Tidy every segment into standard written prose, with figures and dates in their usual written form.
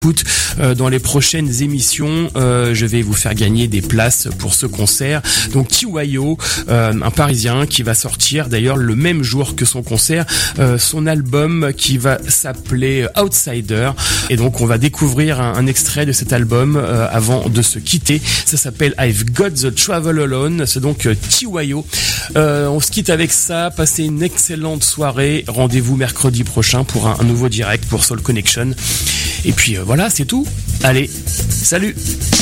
Dans les prochaines émissions, je vais vous faire gagner des places pour ce concert. Donc Kiwayo, un Parisien qui va sortir d'ailleurs le même jour que son concert, son album qui va s'appeler Outsider. Et donc on va découvrir un extrait de cet album avant de se quitter. Ça s'appelle I've Got the Travel Alone. C'est donc Kiwayo. On se quitte avec ça. Passez une excellente soirée. Rendez-vous mercredi prochain pour un nouveau direct pour Soul Connection. Et puis voilà, c'est tout. Allez, salut!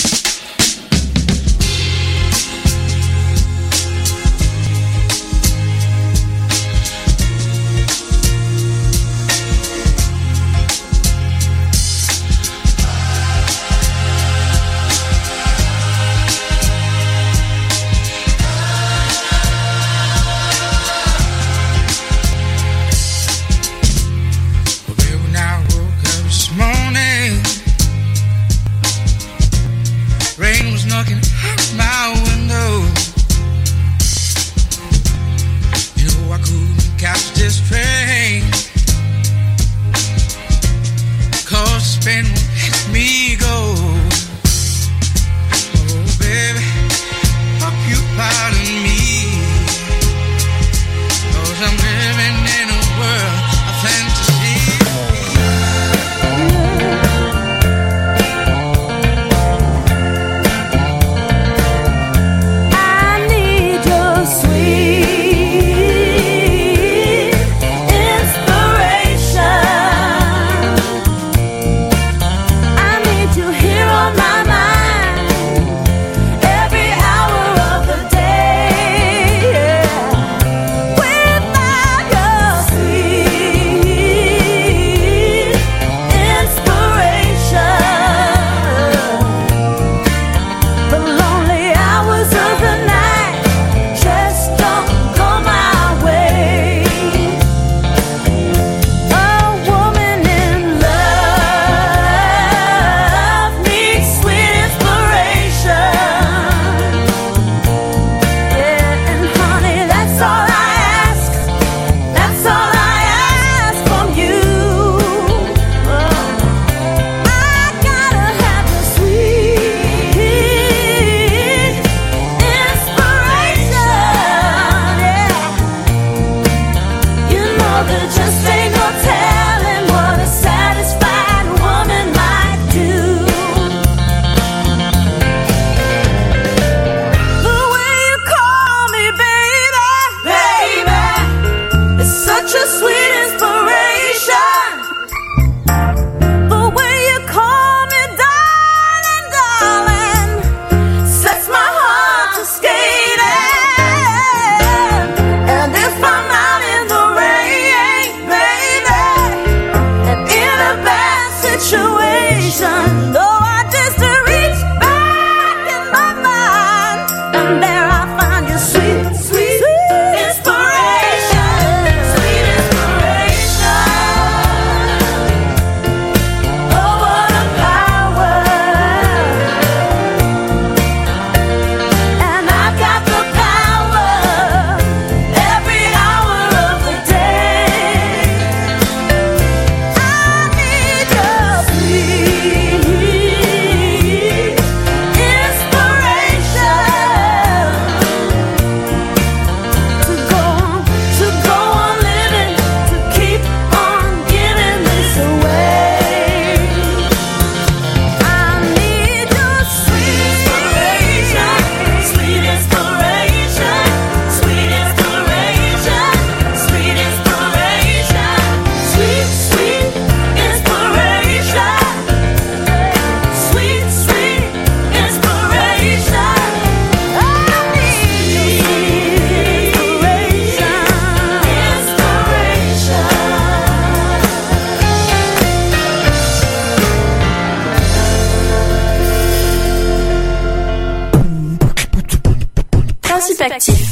Actif.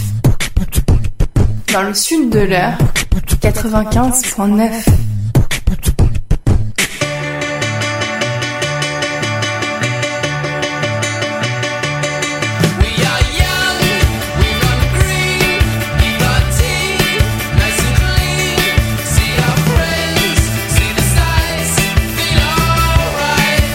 Dans le sud de l'heure, 95.9. See our friends, see the sights, feel alright.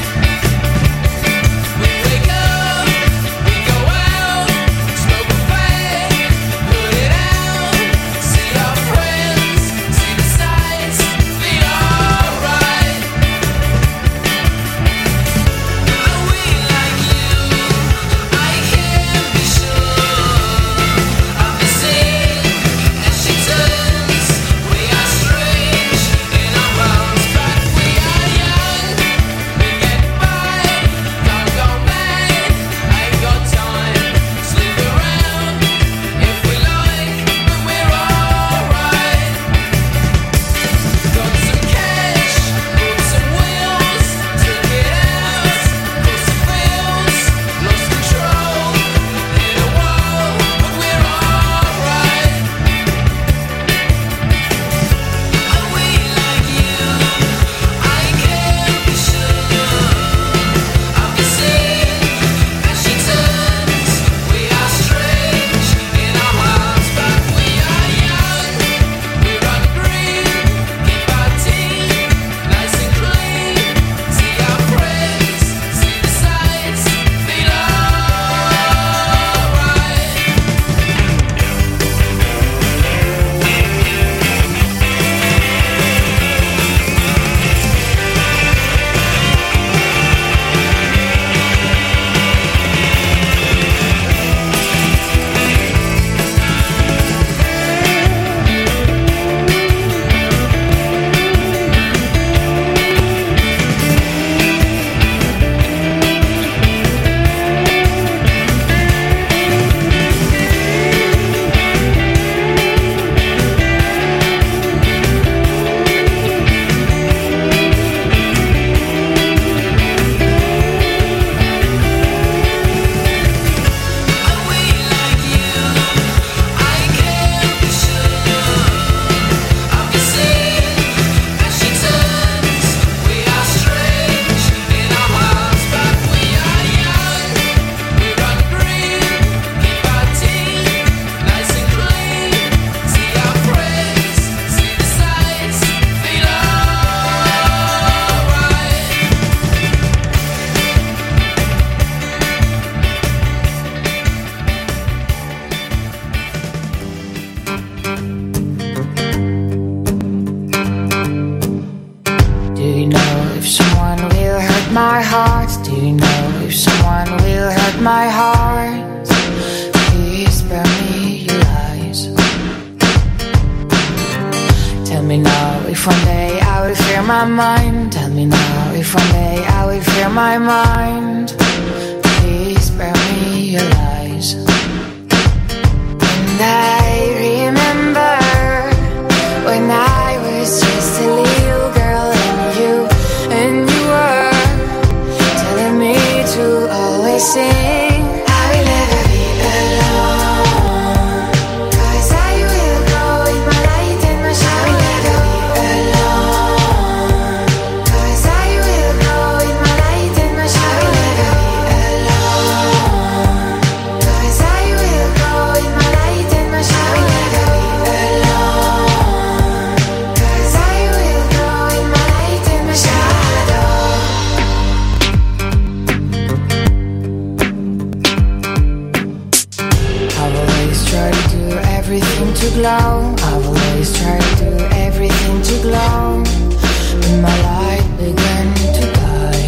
my heart. Do you know if someone will hurt my heart? Please spare me your lies. Tell me now if one day I will clear my mind. Tell me now if one day I will clear my mind. Please spare me your lies. And I remember when I was just a little girl and you were telling me to always sing. I will never be alone, 'cause I will grow in my light and my shine. I will never be alone, 'cause I will grow in my light and my shine. I will never be alone, 'cause I will grow in my light and my shine. I will never be alone, 'cause I will grow in my light and my shadow. I've always tried to do everything to glow. I've always tried to do everything to glow. When my light began to die,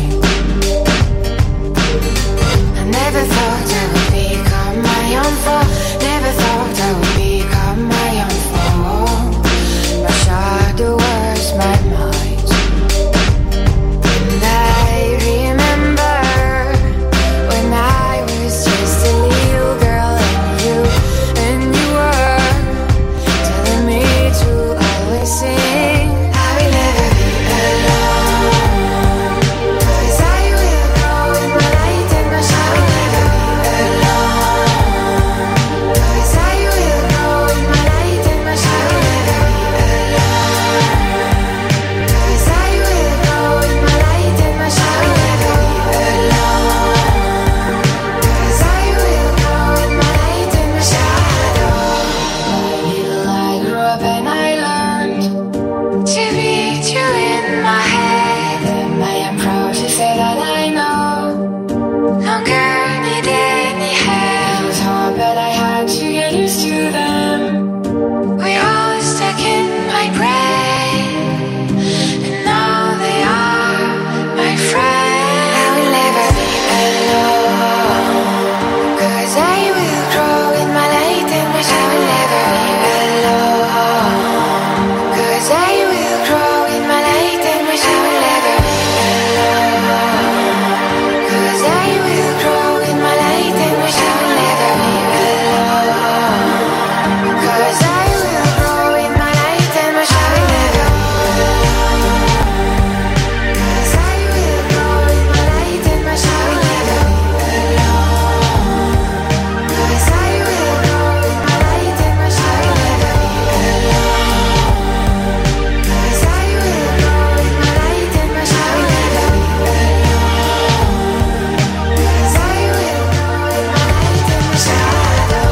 I never thought I would become my own foe. Never thought I would become my own foe. My shadow was my might. And I remember when I was just a little girl and you were telling me to always sing. I will never be alone, 'cause I will grow in my light and my shine. I will never be alone, 'cause I will grow in my light and my shine. I will never be alone, 'cause I will grow in my light and my shine. I will never be alone, 'cause I will grow in my light and my shadow. Little I grew up and I learned to beat you in my head, and I am proud to say that I know longer need any help. It was hard, but I had to get used to them. We all stuck in my brain, and now they are my friends. I will never be alone, 'cause I will grow in my light and my shine. I will never be alone, 'cause I will grow in my light and my shine. I will never be alone, 'cause I will grow in my light and my shine. I will never be alone, 'cause I will grow in my light and my shine. I will never be alone, 'cause I will grow in my light and my shine. I will never be alone, 'cause I will grow in my light and my shine. I will never be alone, 'cause I will grow in my light and my shine. I will never be alone, 'cause I will grow in my light and my shadow.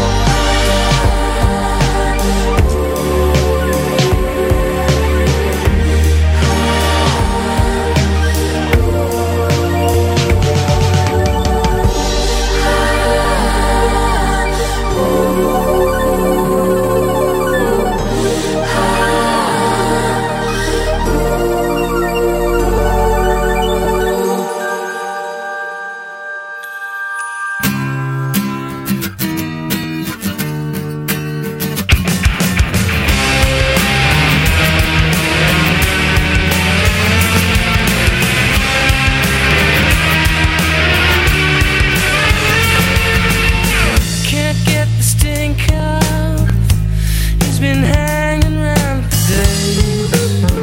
Can't get the stink out. He's been hanging around for days.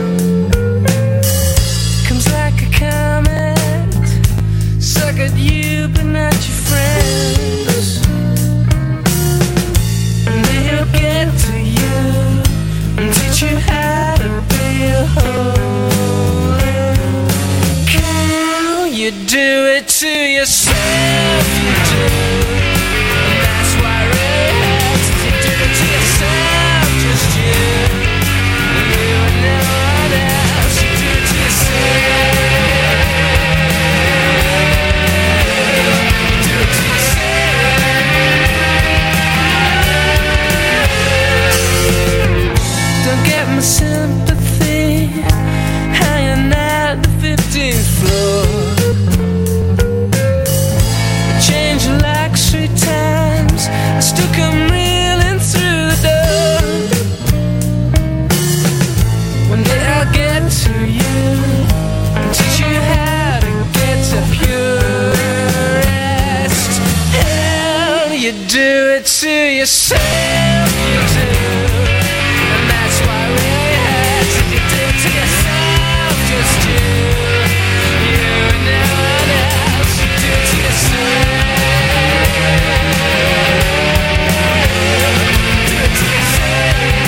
Comes like a comet, suck at you but not your friends. And then he'll get to you and teach you how to be a holy cow. You do it to yourself, you do. And that's why it hurts. You do it to yourself, just you. You and no one else. You do it to yourself. You do it to yourself. Don't get my sympathy hanging at the 15th floor. yourself you do, and that's why we had to do to yourself, just you and no one else. You do to yourself, do it to yourself.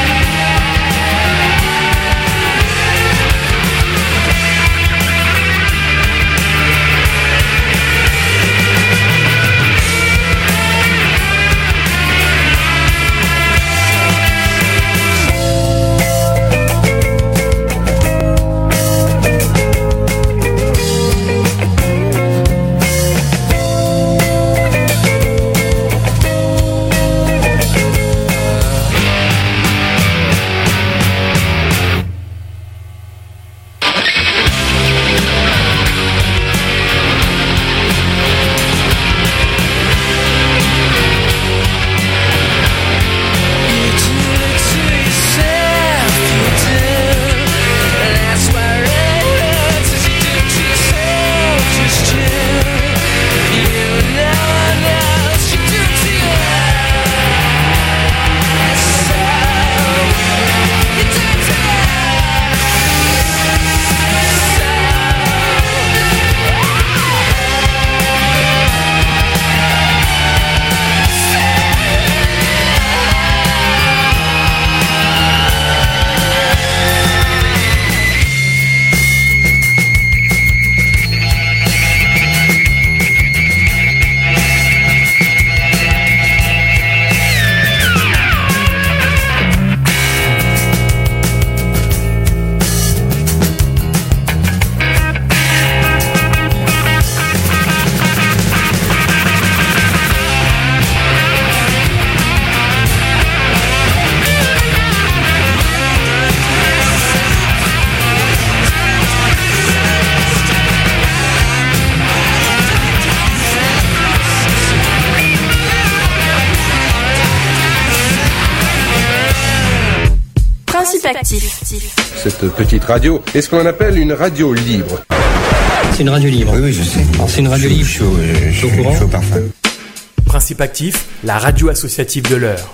Cette petite radio est ce qu'on appelle une radio libre. C'est une radio libre. Oui, je sais. Alors, c'est une radio libre. Je suis au parfum. Principe actif, la radio associative de l'heure.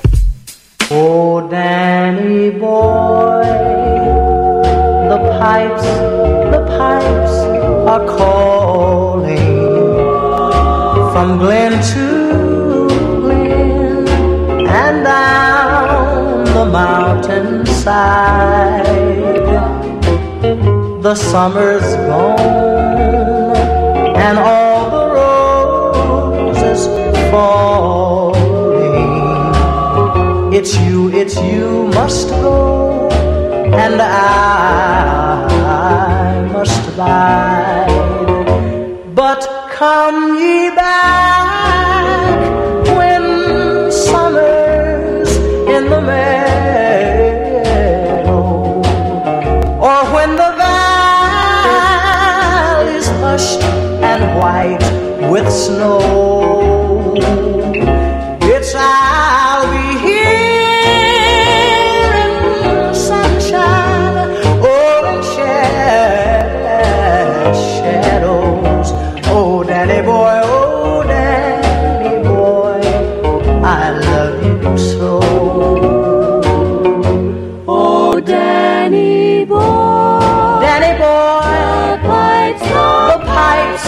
Oh, Danny boy, the pipes are calling from Glen to Glen and down the mountainside. The summer's gone and all the roses falling. It's you must go and I must abide. But come ye back when summer's in the meadow, or when the valley's hushed and white with snow. It's I'll be here in the sunshine, oh, in shadows. Oh, Danny boy, I love you so. Oh, Danny boy, Danny boy, the pipes,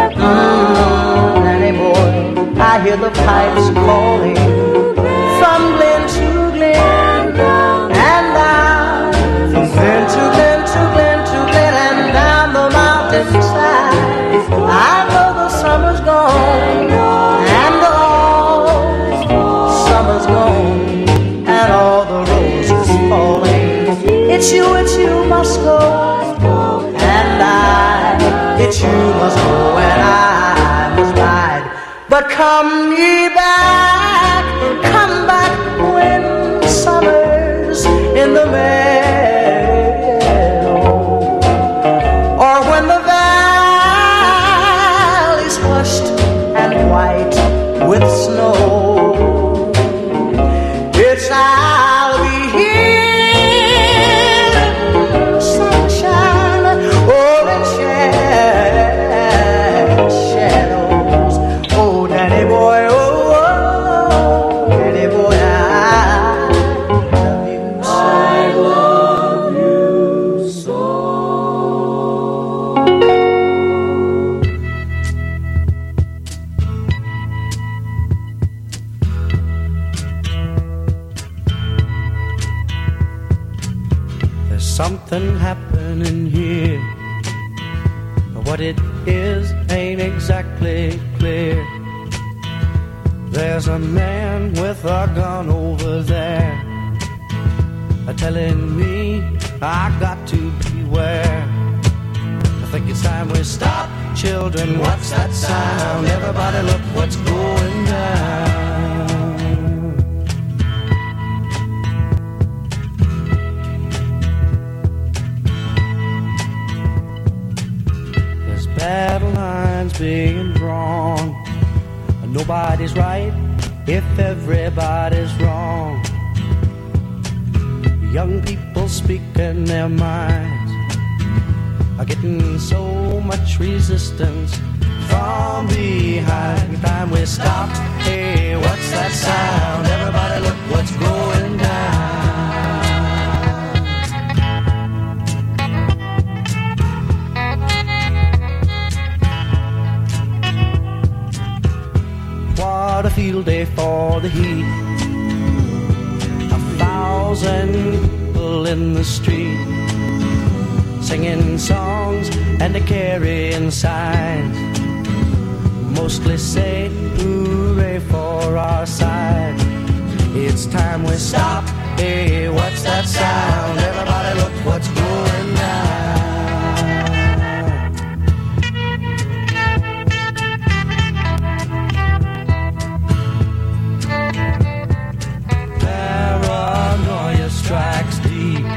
Danny boy, I hear the pipes calling from Glen to Glen and down, from Glen to Glen to Glen to Glen and down the mountainside. I know the summer's gone and all summer's gone and all the roses falling. It's you must go and it's you must go and I must ride. But come ye back, come back when summer's in the meadow, or when the valley's hushed and white with snow. It's I'll be here in sunshine, oh, in shadows. Oh, Danny boy, Danny something happening here. But what it is ain't exactly clear. There's a man with a gun over there, telling me I got to beware. I think it's time we stop. Children, what's that sound? Everybody look what's going down. There's battle lines being drawn. Nobody's right if everybody's wrong. Young people speaking their minds are getting so much resistance from behind. Time we stop. Hey, what's that sound? Everybody look what's going down. What a field day for the heat. 1,000 people in the street, singing songs and carrying signs, mostly say hooray for our side. It's time we stop. Hey, what's that sound? Everybody look what's going down. Paranoia strikes deep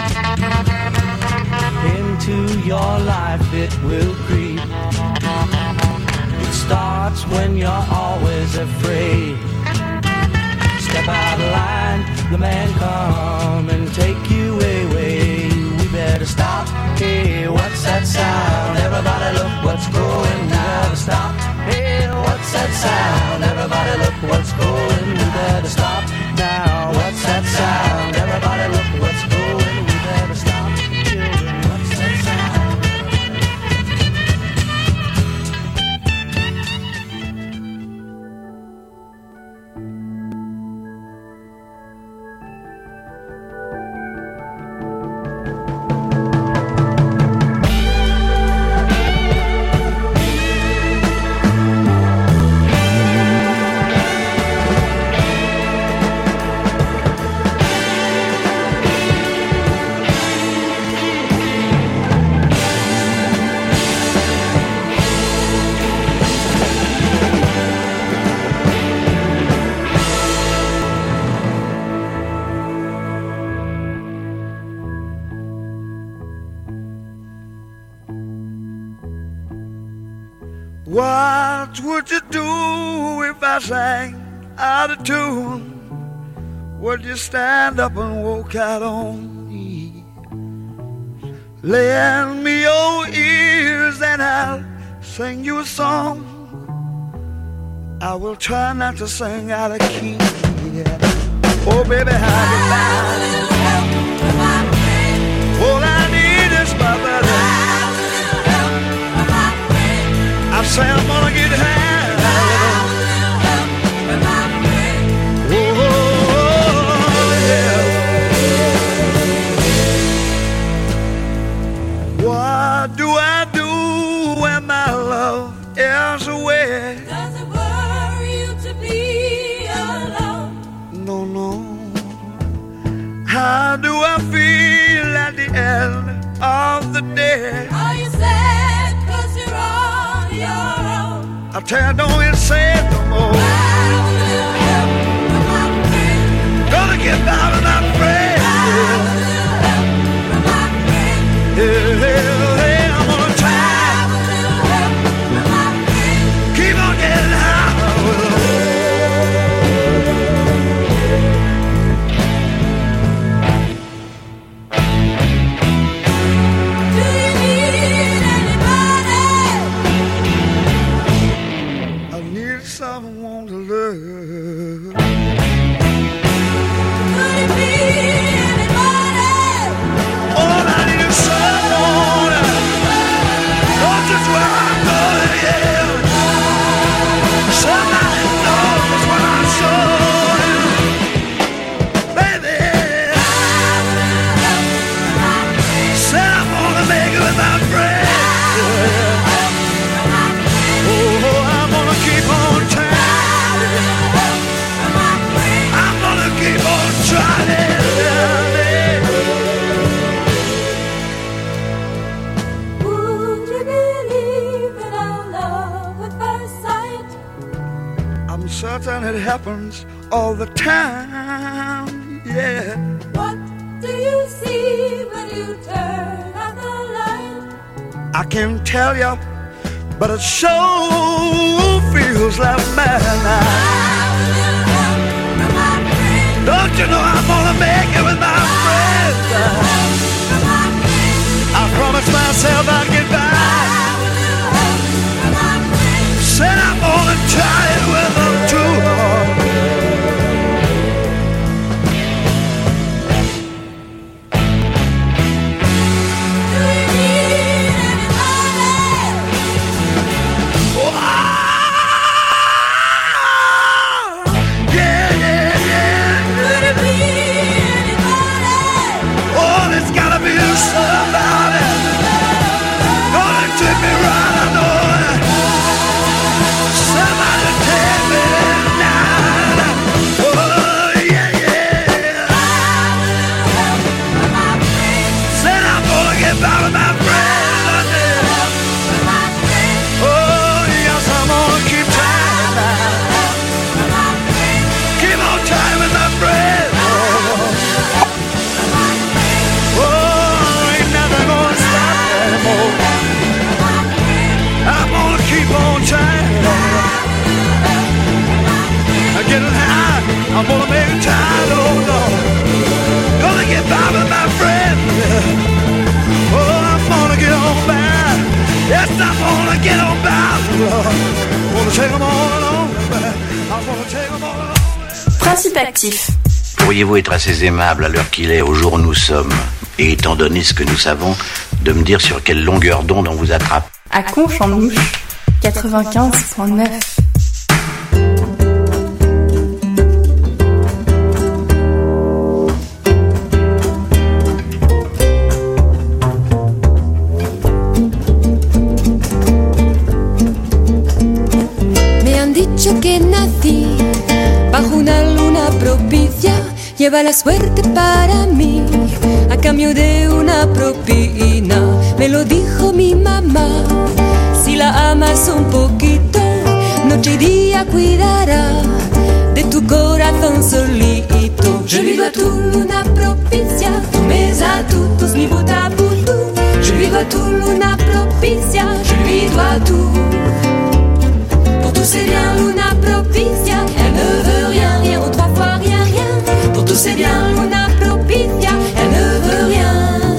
into your life, it will creep. It starts when you're always afraid. Step out of line, the man come and take you away. We better stop. Hey, what's that sound? Everybody look what's going down. Stop. Hey, what's that sound? Everybody look what's going. We better stop now. What's that sound? Everybody look what's going. We better stop. Children, what's that sound? What would you do if I sang out of tune? Would you stand up and walk out on me? Lend me your ears and I'll sing you a song. I will try not to sing out of key. Yeah. Oh baby, how you down? All I need is my buddy. I say I'm gonna get high. Oh, yeah. What do I do when my love is away? Does it worry you to be alone? No, no. How do I feel at the end of the day? Are you sad 'cause you're on your own? I tell you, don't get sad no more. I will help with my friend. Gonna get down and I'm afraid. I will help with my friend. Yeah, yeah, yeah, I'm gonna try. I will help with my friend. Keep on getting high. Do you need anybody? I need someone certain it happens all the time, yeah. What do you see when you turn out the light? I can't tell you, but it sure feels like midnight. Don't you know I'm gonna make it with my friends? I promised myself I'd get by. Said I'm gonna try it with them too hard. Do you need anybody? Yeah, yeah, yeah. Could it be anybody? Oh, there's gotta be somebody gonna take me right, I know it. Somebody take me now. Oh, yeah, yeah. Said I'm gonna get by with my friends. Oh, yes, I'm gonna keep trying now. Keep on trying with my friends. Oh, ain't nothing gonna stop me anymore. I'm gonna keep on trying. I'm getting high, I'm gonna make it tired, oh Lord. Gonna get by with my friends. Oh, I'm gonna get on by. Yes, I'm gonna get on by, Lord. Gonna take them all along. I'm gonna take them all along. Principe actif. Pourriez-vous être assez aimable à l'heure qu'il est, au jour où nous sommes, et étant donné ce que nous savons, de me dire sur quelle longueur d'onde on vous attrape? À Conches en Ouche, 95.9. Me han dicho que nací bajo una luna propicia, lleva la suerte para mí a cambio de una propina. Me lo dijo mi mamá, si la amas un poquito, noche y día cuidará de tu corazón solito. Je lui dois tout luna propicia, tous mes atouts, tous mi bout à bout tout. Je lui dois tout luna propicia, je lui dois tout. Pour tous c'est bien luna propicia, elle ne veut rien, rien ou trois fois rien, rien. Pour tous c'est bien luna propicia, elle ne veut rien.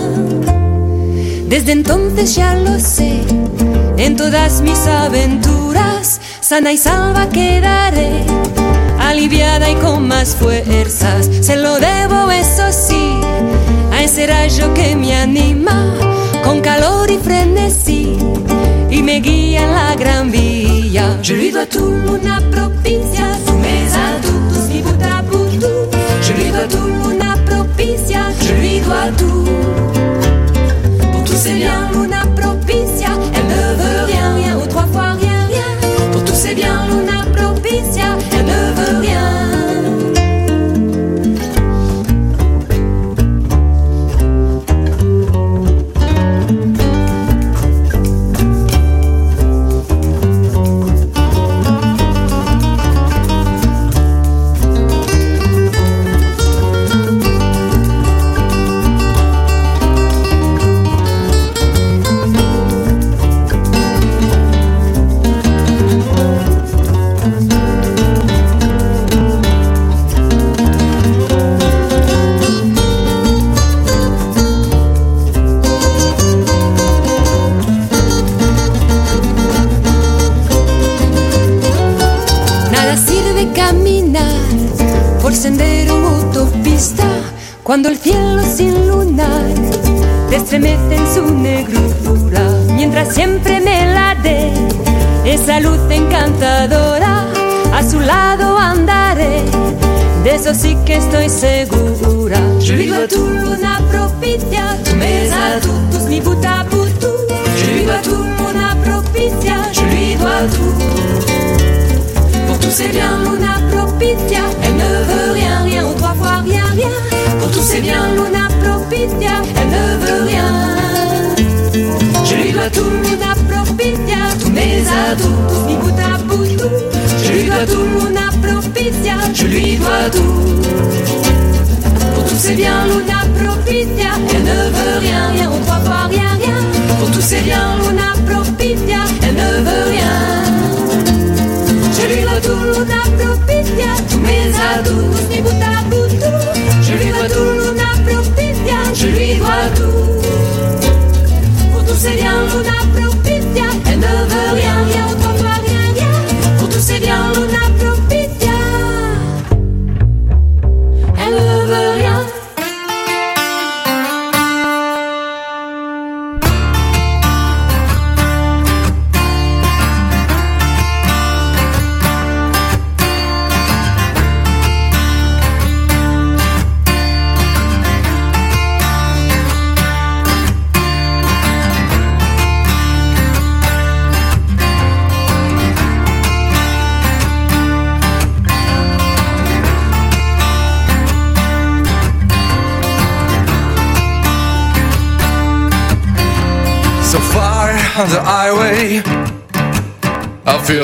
Desde entonces ya lo sé, en todas mis aventuras, sana y salva quedaré, aliviada y con más fuerzas. Se lo debo, eso sí, a ese rayo que me anima, con calor y frenesí, y me guía en la gran vía. Je lui dois tout luna propicia, tous mes atouts, tous mi bout à bout tout. Je lui dois tout luna propicia, je lui dois tout. Pour tous c'est bien luna propicia, elle ne veut rien, rien ou trois fois rien, rien. Pour tous c'est bien luna propicia, elle ne veut rien. Por sendero u autopista, cuando el cielo sin lunar te estremece en su negrura, mientras siempre me la dé esa luz encantadora, a su lado andaré, de eso sí que estoy segura. Je lui dois tout luna propicia, tous mes atouts, tous mi bout à bout tout. Je lui dois tout luna propicia, je lui dois tout. Pour tous c'est bien luna propicia, elle ne veut rien, rien ou trois fois rien, rien. Pour tous c'est bien luna propicia, elle ne veut rien. Je lui dois tout luna propicia, tous mes atouts, tous mi bout à bout tout. Je lui dois tout, Luna Propitia, je lui dois tout. Pour tous ses biens, Luna Propitia, elle ne veut rien, rien, on croit pas, rien, rien. Pour tous ses biens, Luna Propitia, elle ne veut rien. Je lui dois tout, Luna Propitia, tous mes adous, tous mes bout à bout, tout. Je lui dois tout, Luna Propitia, je lui dois tout. Pour tous ses biens, Luna Propitia, elle ne veut rien, rien, on croit pas, rien, rien. Pour tous ses biens, Luna Propitia, elle ne veut rien. So far on the highway, I feel